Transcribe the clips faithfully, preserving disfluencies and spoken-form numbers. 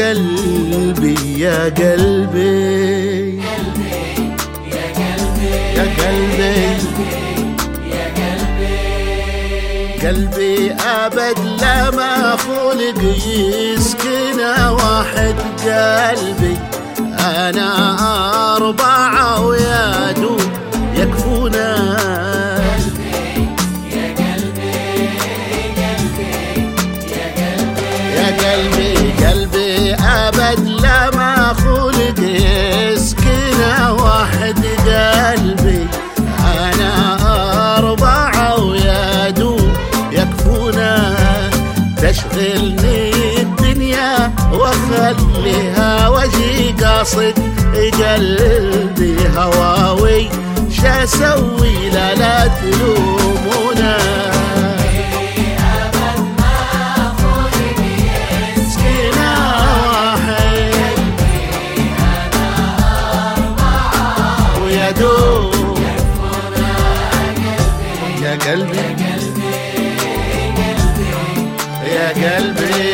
قلبي يا قلبي يا قلبي قلبي أبد لما خلق يسكن واحد قلبي. أنا أربعة ويادو يكفونا. يا قلبي قلبي أبد لما خلق يسكن واحد قلبي. أنا أربعة ويادو يكفونا. تشغلني الدنيا واخليها وجهي قاصد قلبي هواوي. شا اسوي لا لا تلومونا. يا قلبي يا قلبي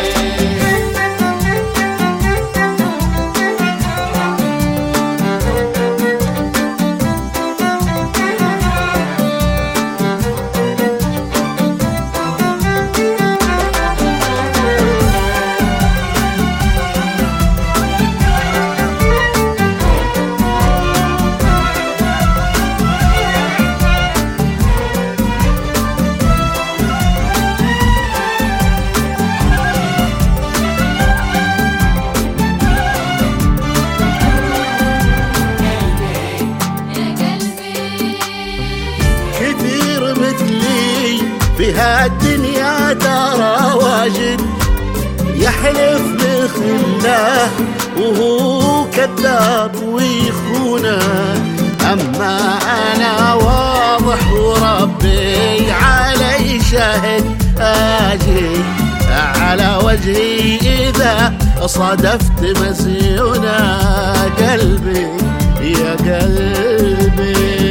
في هالدنيا ترى واجد يحلف بخله وهو كذاب ويخونه. أما أنا واضح وربي علي شاهد أجي على وجهي إذا صادفت مسيونا. قلبي يا قلبي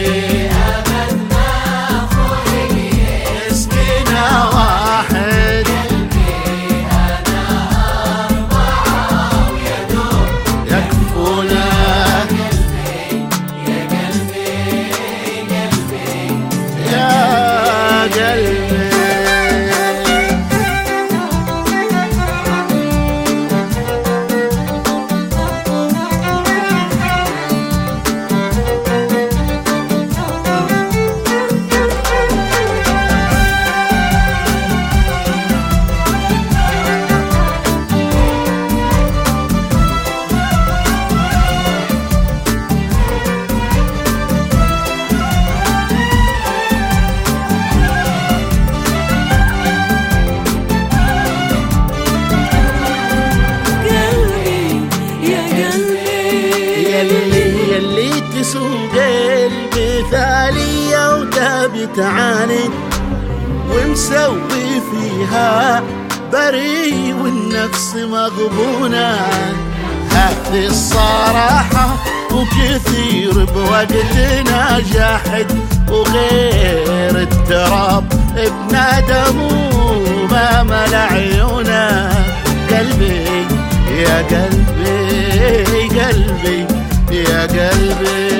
مثالية وتبي تعاند ومسوي فيها بري والنفس مغبونة. هذه الصراحة وكثير بوقتنا جاحد وغير التراب بنادم وما ملع عيونه. قلبي يا قلبي قلبي يا قلبي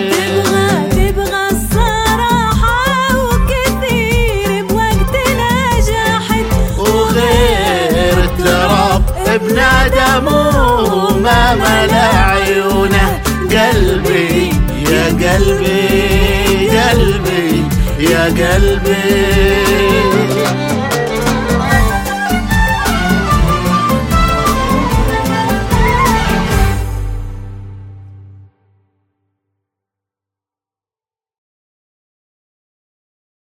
بنادم وما ملع عيونه. قلبي يا قلبي قلبي يا قلبي